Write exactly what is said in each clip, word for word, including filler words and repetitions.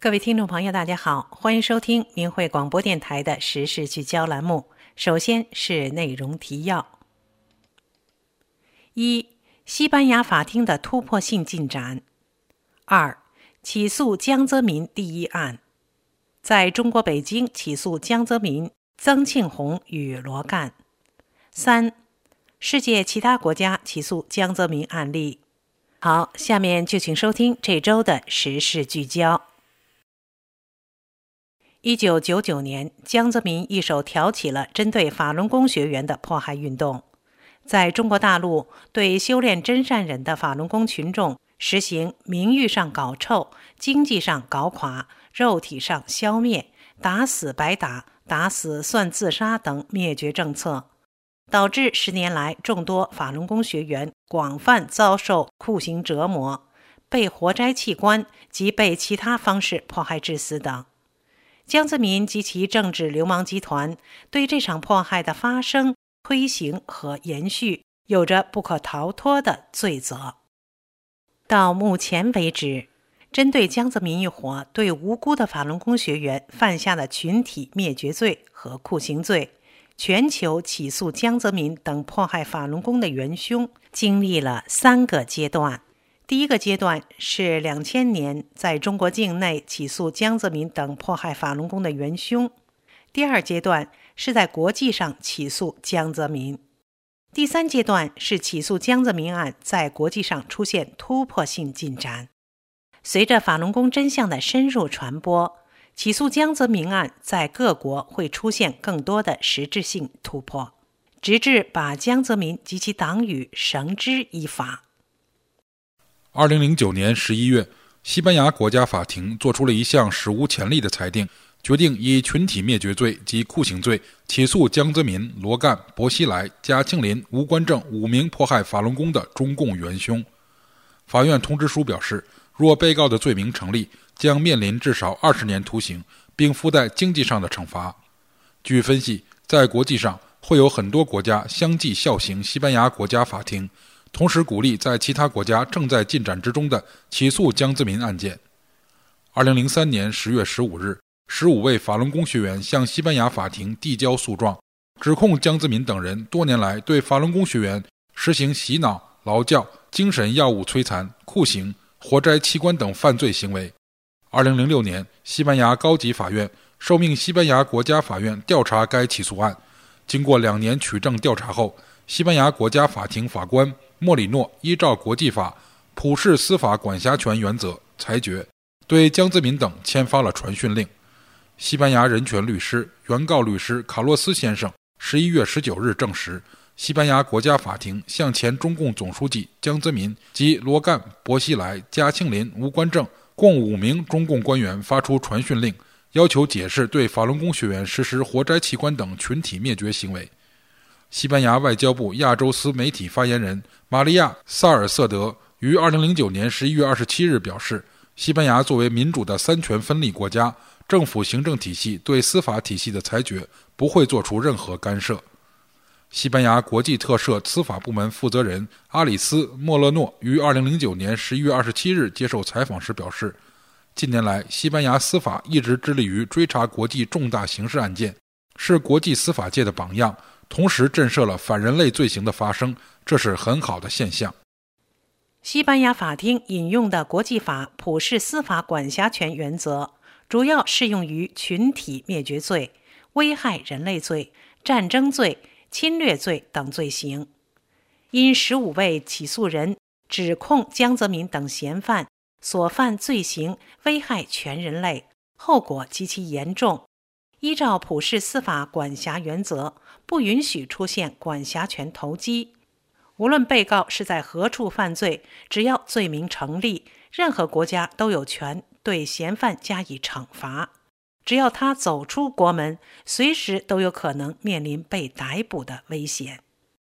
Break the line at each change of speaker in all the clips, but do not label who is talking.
各位听众朋友大家好，欢迎收听明慧广播电台的时事聚焦栏目。首先是内容提要：一、西班牙法庭的突破性进展；二、起诉江泽民第一案，在中国北京起诉江泽民、曾庆红与罗干；三、世界其他国家起诉江泽民案例。好，下面就请收听这周的时事聚焦。一九九九年，江泽民一手挑起了针对法轮功学员的迫害运动，在中国大陆对修炼真善忍的法轮功群众实行名誉上搞臭、经济上搞垮、肉体上消灭、打死白打、打死算自杀等灭绝政策，导致十年来众多法轮功学员广泛遭受酷刑折磨，被活摘器官及被其他方式迫害致死等。江泽民及其政治流氓集团对这场迫害的发生、推行和延续有着不可逃脱的罪责。到目前为止，针对江泽民一伙对无辜的法轮功学员犯下的群体灭绝罪和酷刑罪，全球起诉江泽民等迫害法轮功的元凶经历了三个阶段。第一个阶段是两千年在中国境内起诉江泽民等迫害法轮功的元凶，第二阶段是在国际上起诉江泽民，第三阶段是起诉江泽民案在国际上出现突破性进展。随着法轮功真相的深入传播，起诉江泽民案在各国会出现更多的实质性突破，直至把江泽民及其党羽绳之以法。
二零零九年十一月，西班牙国家法庭作出了一项史无前例的裁定，决定以群体灭绝罪及酷刑罪起诉江泽民、罗干、薄熙来、贾庆林、吴官正五名迫害法轮功的中共元凶。法院通知书表示，若被告的罪名成立，将面临至少二十年徒刑，并附带经济上的惩罚。据分析，在国际上会有很多国家相继效刑西班牙国家法庭，同时鼓励在其他国家正在进展之中的起诉江泽民案件。二零零三年十月十五日，十五位法轮功学员向西班牙法庭递交诉状，指控江泽民等人多年来对法轮功学员实行洗脑、劳教、精神药物摧残、酷刑、活摘器官等犯罪行为。二零零六年，西班牙高级法院受命西班牙国家法院调查该起诉案。经过两年取证调查后，西班牙国家法庭法官莫里诺依照国际法普世司法管辖权原则裁决，对江泽民等签发了传讯令。西班牙人权律师、原告律师卡洛斯先生十一月十九日证实，西班牙国家法庭向前中共总书记江泽民及罗干、薄熙来、贾庆林、吴官正共五名中共官员发出传讯令，要求解释对法轮功学员实施活摘器官等群体灭绝行为。西班牙外交部亚洲司媒体发言人玛利亚·萨尔瑟德于二零零九年十一月二十七日表示，西班牙作为民主的三权分立国家，政府行政体系对司法体系的裁决不会做出任何干涉。西班牙国际特赦司法部门负责人阿里斯·莫勒诺于二零零九年十一月二十七日接受采访时表示，近年来西班牙司法一直致力于追查国际重大刑事案件，是国际司法界的榜样，同时震慑了反人类罪行的发生，这是很好的现象。
西班牙法庭引用的国际法普世司法管辖权原则，主要适用于群体灭绝罪、危害人类罪、战争罪、侵略罪等罪行。因十五位起诉人指控江泽民等嫌犯所犯罪行危害全人类，后果极其严重，依照普世司法管辖原则，不允许出现管辖权投机。无论被告是在何处犯罪，只要罪名成立，任何国家都有权对嫌犯加以惩罚。只要他走出国门，随时都有可能面临被逮捕的危险。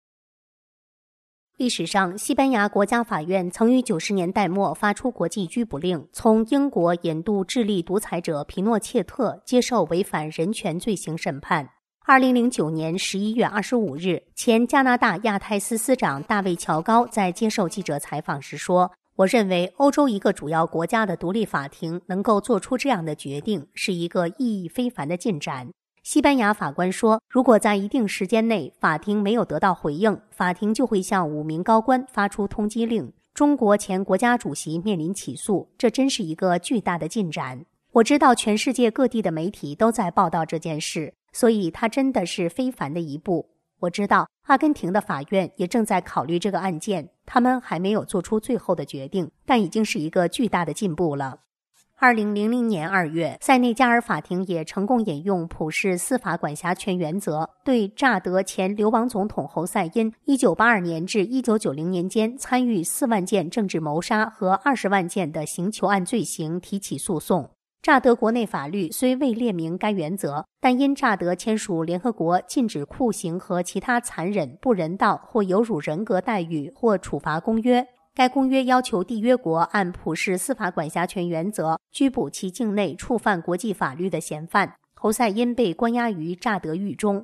历史上，西班牙国家法院曾于九十年代末发出国际拘捕令，从英国引渡智利独裁者皮诺切特接受违反人权罪行审判。二零零九年十一月二十五日，前加拿大亚太司司长大卫·乔高在接受记者采访时说， 我认为欧洲一个主要国家的独立法庭能够做出这样的决定，是一个意义非凡的进展。西班牙法官说，如果在一定时间内法庭没有得到回应，法庭就会向五名高官发出通缉令。中国前国家主席面临起诉，这真是一个巨大的进展。我知道全世界各地的媒体都在报道这件事，所以它真的是非凡的一步。我知道阿根廷的法院也正在考虑这个案件，他们还没有做出最后的决定，但已经是一个巨大的进步了。二零零零年二月，塞内加尔法庭也成功引用普世司法管辖权原则，对乍得前流亡总统侯赛因一九八二年至一九九零年间参与四万件政治谋杀和二十万件的刑求案罪行提起诉讼。乍得国内法律虽未列明该原则，但因乍得签署联合国禁止酷刑和其他残忍、不人道或有辱人格待遇或处罚公约，该公约要求缔约国按普世司法管辖权原则拘捕其境内触犯国际法律的嫌犯。侯赛因被关押于乍得狱中。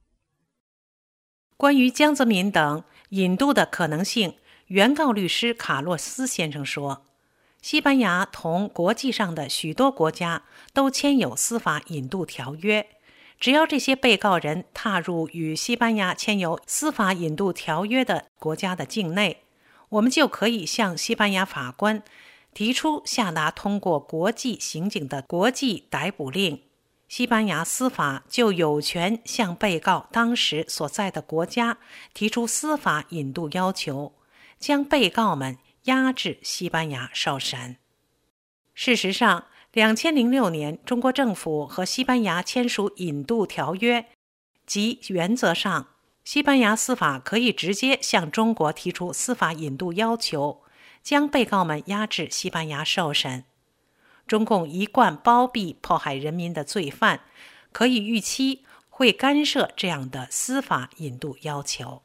关于江泽民等引渡的可能性，原告律师卡洛斯先生说，西班牙同国际上的许多国家都签有司法引渡条约，只要这些被告人踏入与西班牙签有司法引渡条约的国家的境内，我们就可以向西班牙法官提出下达通过国际刑警的国际逮捕令，西班牙司法就有权向被告当时所在的国家提出司法引渡要求，将被告们押至西班牙受审。事实上，二零零六年中国政府和西班牙签署引渡条约，即原则上西班牙司法可以直接向中国提出司法引渡要求，将被告们押至西班牙受审。中共一贯包庇迫害人民的罪犯，可以预期会干涉这样的司法引渡要求。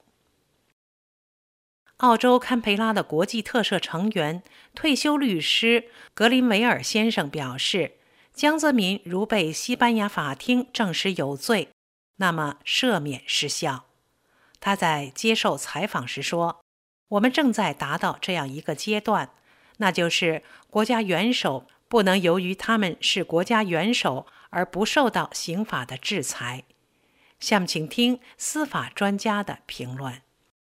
澳洲堪培拉的国际特赦成员、退休律师格林维尔先生表示，江泽民如被西班牙法庭证实有罪，那么赦免失效。他在接受采访时说，我们正在达到这样一个阶段，那就是国家元首不能由于他们是国家元首而不受到刑法的制裁。下面请听司法专家的评论。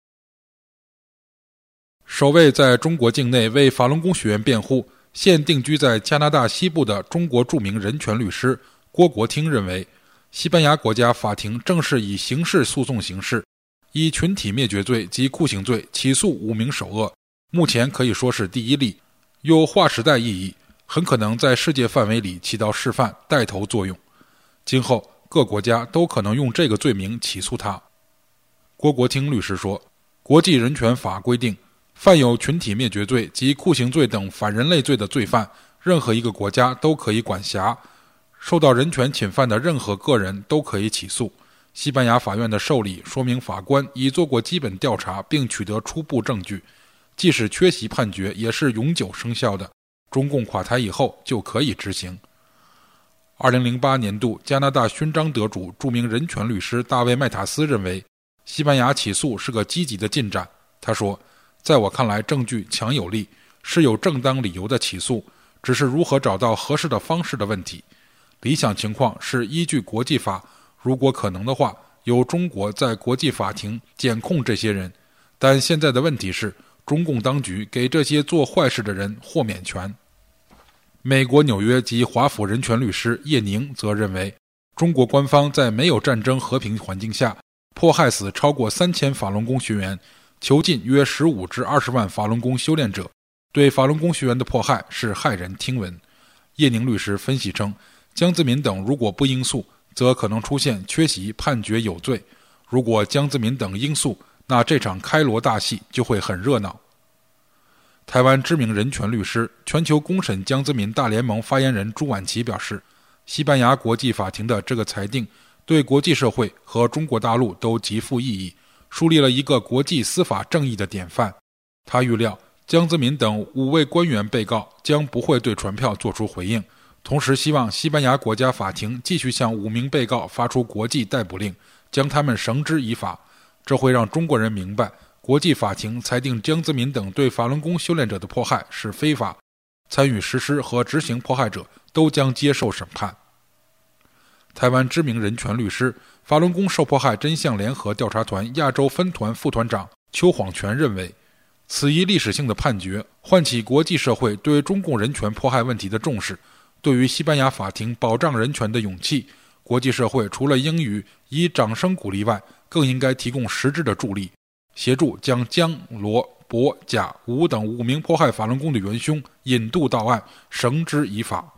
首位在中国境内为法轮功学员辩护、现定居在加拿大西部的中国著名人权律师郭国听认为，西班牙国家法庭正是以刑事诉讼形式，以群体灭绝罪及酷刑罪起诉五名首恶，目前可以说是第一例，有划时代意义，很可能在世界范围里起到示范带头作用。今后各国家都可能用这个罪名起诉他。郭国听律师说，国际人权法规定，犯有群体灭绝罪及酷刑罪等反人类罪的罪犯，任何一个国家都可以管辖，受到人权侵犯的任何个人都可以起诉。西班牙法院的受理说明法官已做过基本调查并取得初步证据，即使缺席判决也是永久生效的，中共垮台以后就可以执行。二零零八年度加拿大勋章得主著名人权律师大卫麦塔斯认为，西班牙起诉是个积极的进展。他说，在我看来，证据强有力，是有正当理由的起诉，只是如何找到合适的方式的问题。理想情况是依据国际法，如果可能的话，由中国在国际法庭检控这些人，但现在的问题是，中共当局给这些做坏事的人豁免权。美国纽约及华府人权律师叶宁则认为，中国官方在没有战争和平环境下，迫害死超过三千法轮功学员，囚禁约十五至二十万法轮功修炼者，对法轮功学员的迫害是骇人听闻。叶宁律师分析称，江泽民等如果不应诉，则可能出现缺席判决有罪；如果江泽民等应诉，那这场开罗大戏就会很热闹。台湾知名人权律师、全球公审江泽民大联盟发言人朱婉琪表示，西班牙国际法庭的这个裁定对国际社会和中国大陆都极富意义，树立了一个国际司法正义的典范。他预料江泽民等五位官员被告将不会对传票作出回应，同时希望西班牙国家法庭继续向五名被告发出国际逮捕令，将他们绳之以法。这会让中国人明白， 国际法庭裁定江泽民等对法轮功修炼者的迫害是非法，参与实施和执行迫害者都将接受审判。台湾知名人权律师、法轮功受迫害真相联合调查团亚洲分团副团长邱晃全认为，此一历史性的判决唤起国际社会对中共人权迫害问题的重视，对于西班牙法庭保障人权的勇气，国际社会除了应予以掌声鼓励外，更应该提供实质的助力，协助将江、罗、博、甲、吴等五名迫害法轮功的元凶引渡到案，绳之以法。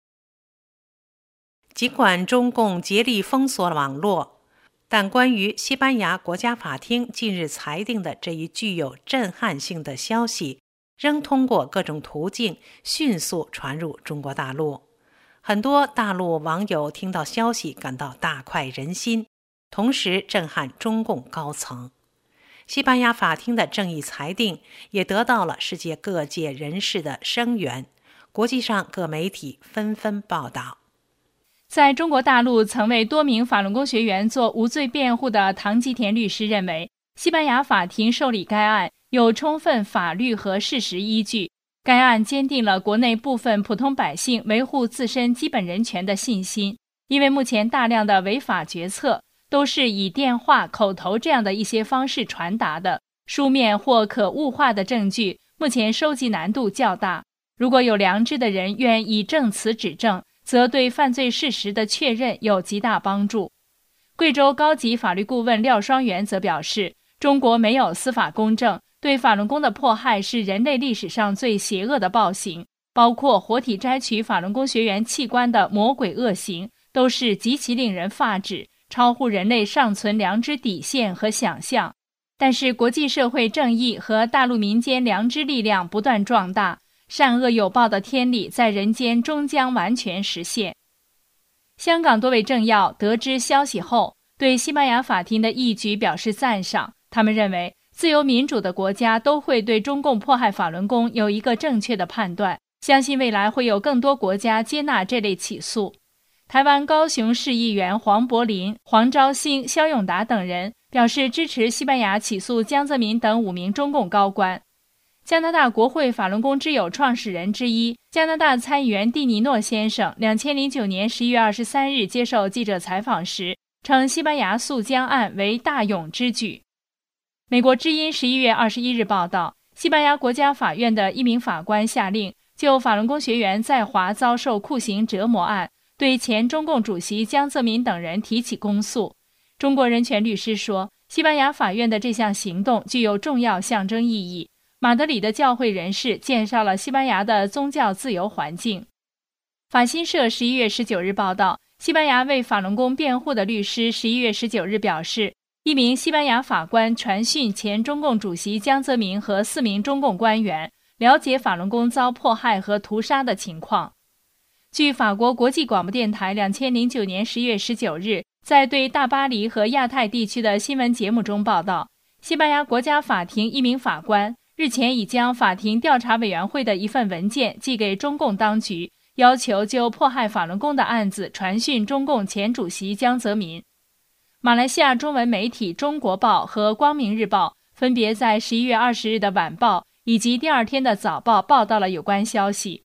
尽管中共竭力封锁网络，但关于西班牙国家法庭近日裁定的这一具有震撼性的消息，仍通过各种途径迅速传入中国大陆。很多大陆网友听到消息感到大快人心，同时震撼中共高层。西班牙法庭的正义裁定也得到了世界各界人士的声援，国际上各媒体纷纷报道。
在中国大陆曾为多名法轮功学员做无罪辩护的唐吉田律师认为，西班牙法庭受理该案有充分法律和事实依据，该案坚定了国内部分普通百姓维护自身基本人权的信心。因为目前大量的违法决策都是以电话、口头这样的一些方式传达的，书面或可物化的证据目前收集难度较大。如果有良知的人愿以证词指证，则对犯罪事实的确认有极大帮助。贵州高级法律顾问廖双元则表示，中国没有司法公正，对法轮功的迫害是人类历史上最邪恶的暴行，包括活体摘取法轮功学员器官的魔鬼恶行，都是极其令人发指，超乎人类尚存良知底线和想象。但是国际社会正义和大陆民间良知力量不断壮大，善恶有报的天理在人间终将完全实现。香港多位政要得知消息后，对西班牙法庭的义举表示赞赏。他们认为，自由民主的国家都会对中共迫害法轮功有一个正确的判断，相信未来会有更多国家接纳这类起诉。台湾高雄市议员黄柏林、黄昭兴、萧永达等人表示支持西班牙起诉江泽民等五名中共高官。加拿大国会法轮功之友创始人之一、加拿大参议员蒂尼诺先生，二零零九年十一月二十三日接受记者采访时称，西班牙诉江案为大勇之举。美国之音十一月二十一日报道，西班牙国家法院的一名法官下令就法轮功学员在华遭受酷刑折磨案，对前中共主席江泽民等人提起公诉。中国人权律师说，西班牙法院的这项行动具有重要象征意义。马德里的教会人士介绍了西班牙的宗教自由环境。法新社十一月十九日报道，西班牙为法轮功辩护的律师十一月十九日表示，一名西班牙法官传讯前中共主席江泽民和四名中共官员，了解法轮功遭迫害和屠杀的情况。据法国国际广播电台二零零九年十月十九日在对大巴黎和亚太地区的新闻节目中报道，西班牙国家法庭一名法官日前已将法庭调查委员会的一份文件寄给中共当局，要求就迫害法轮功的案子传讯中共前主席江泽民。马来西亚中文媒体中国报和光明日报分别在十一月二十日的晚报以及第二天的早报报道了有关消息。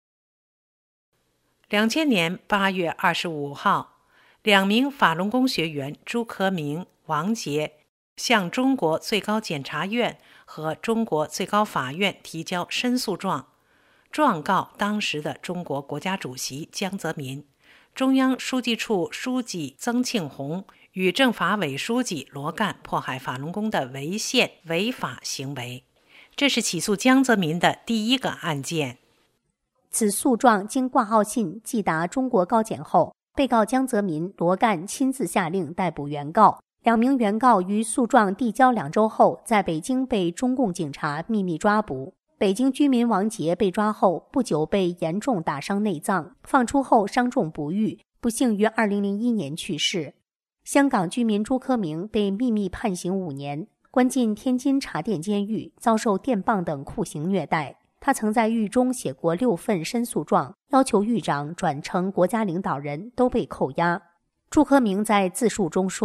两千年八月二十五号，两名法轮功学员朱克明、王杰向中国最高检察院和中国最高法院提交申诉状，状告当时的中国国家主席江泽民、中央书记处书记曾庆红与政法委书记罗干迫害法轮功的违宪违法行为。这是起诉江泽民的第一个案件。
此诉状经挂号信寄达中国高检后，被告江泽民、罗干亲自下令逮捕原告。两名原告于诉状递交两周后，在北京被中共警察秘密抓捕。北京居民王杰被抓后不久被严重打伤内脏，放出后伤重不愈，不幸于二零零一年去世。香港居民朱克明被秘密判刑五年，关进天津茶店监狱，遭受电棒等酷刑虐待。他曾在狱中写过六份申诉状，要求狱长转成国家领导人，都被扣押。朱克明在自述中说，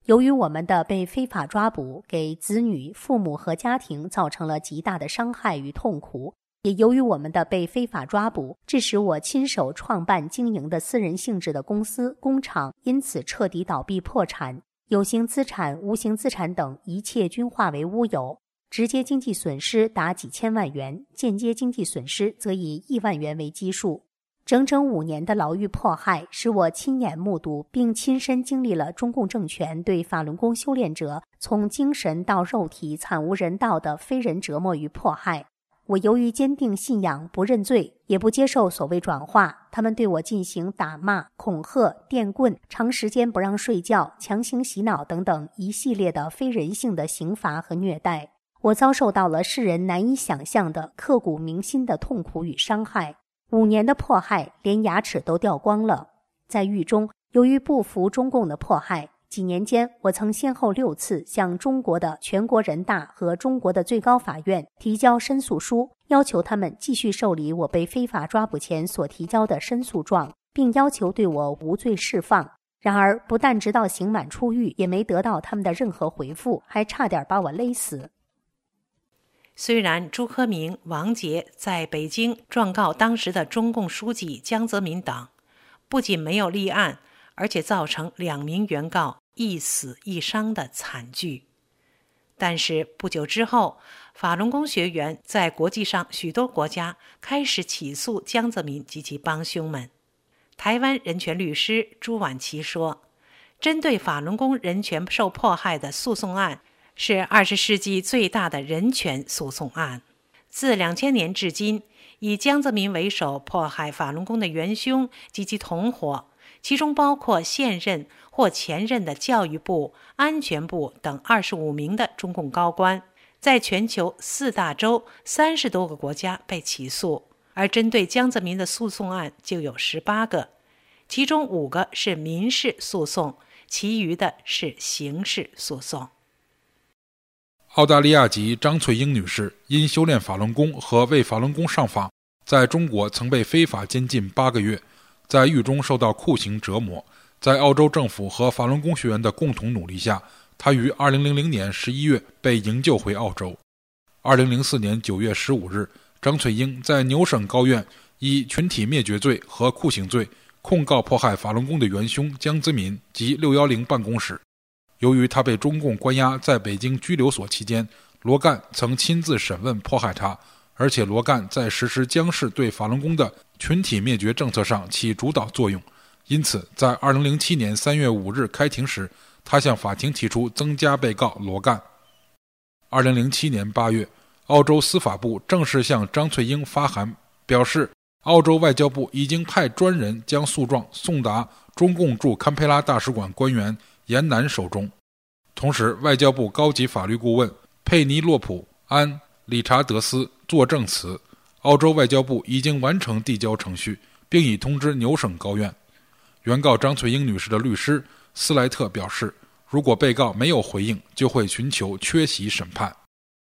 由于我们的被非法抓捕，给子女、父母和家庭造成了极大的伤害与痛苦，也由于我们的被非法抓捕，致使我亲手创办经营的私人性质的公司、工厂因此彻底倒闭破产，有形资产、无形资产等一切均化为乌有，直接经济损失达几千万元，间接经济损失则以亿万元为基数。整整五年的牢狱迫害，使我亲眼目睹并亲身经历了中共政权对法轮功修炼者从精神到肉体惨无人道的非人折磨与迫害。我由于坚定信仰，不认罪，也不接受所谓转化，他们对我进行打骂、恐吓、电棍、长时间不让睡觉、强行洗脑等等一系列的非人性的刑罚和虐待。我遭受到了世人难以想象的刻骨铭心的痛苦与伤害。五年的迫害，连牙齿都掉光了。在狱中，由于不服中共的迫害，几年间我曾先后六次向中国的全国人大和中国的最高法院提交申诉书，要求他们继续受理我被非法抓捕前所提交的申诉状，并要求对我无罪释放。然而，不但直到刑满出狱，也没得到他们的任何回复，还差点把我勒死。
虽然朱克明、王杰在北京状告当时的中共书记江泽民等，不仅没有立案，而且造成两名原告一死一伤的惨剧，但是不久之后，法轮功学员在国际上许多国家开始起诉江泽民及其帮凶们。台湾人权律师朱婉琪说，针对法轮功人权受迫害的诉讼案是二十世纪最大的人权诉讼案。自两千年至今，以江泽民为首迫害法轮功的元凶及其同伙，其中包括现任或前任的教育部、安全部等二十五名的中共高官，在全球四大洲三十多个国家被起诉，而针对江泽民的诉讼案就有十八个，其中五个是民事诉讼，其余的是刑事诉讼。
澳大利亚籍张翠英女士因修炼法轮功和为法轮功上访，在中国曾被非法监禁八个月，在狱中受到酷刑折磨。在澳洲政府和法轮功学员的共同努力下，她于二零零零年十一月被营救回澳洲。二零零四年九月十五日，张翠英在牛省高院以群体灭绝罪和酷刑罪控告迫害法轮功的元凶江泽民及六一零办公室。由于他被中共关押在北京拘留所期间，罗干曾亲自审问迫害他，而且罗干在实施江氏对法轮功的群体灭绝政策上起主导作用，因此在二零零七年三月五日开庭时，他向法庭提出增加被告罗干。二零零七年八月，澳洲司法部正式向张翠英发函，表示澳洲外交部已经派专人将诉状送达中共驻堪培拉大使馆官员严南手中。同时，外交部高级法律顾问佩尼洛普·安·理查德斯作证词，澳洲外交部已经完成递交程序，并已通知牛省高院。原告张翠英女士的律师斯莱特表示，如果被告没有回应，就会寻求缺席审判。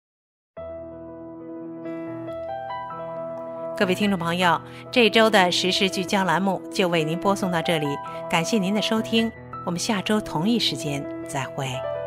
各位听众朋友，这周的时事聚焦栏目就为您播送到这里，感谢您的收听，我们下周同一时间再会。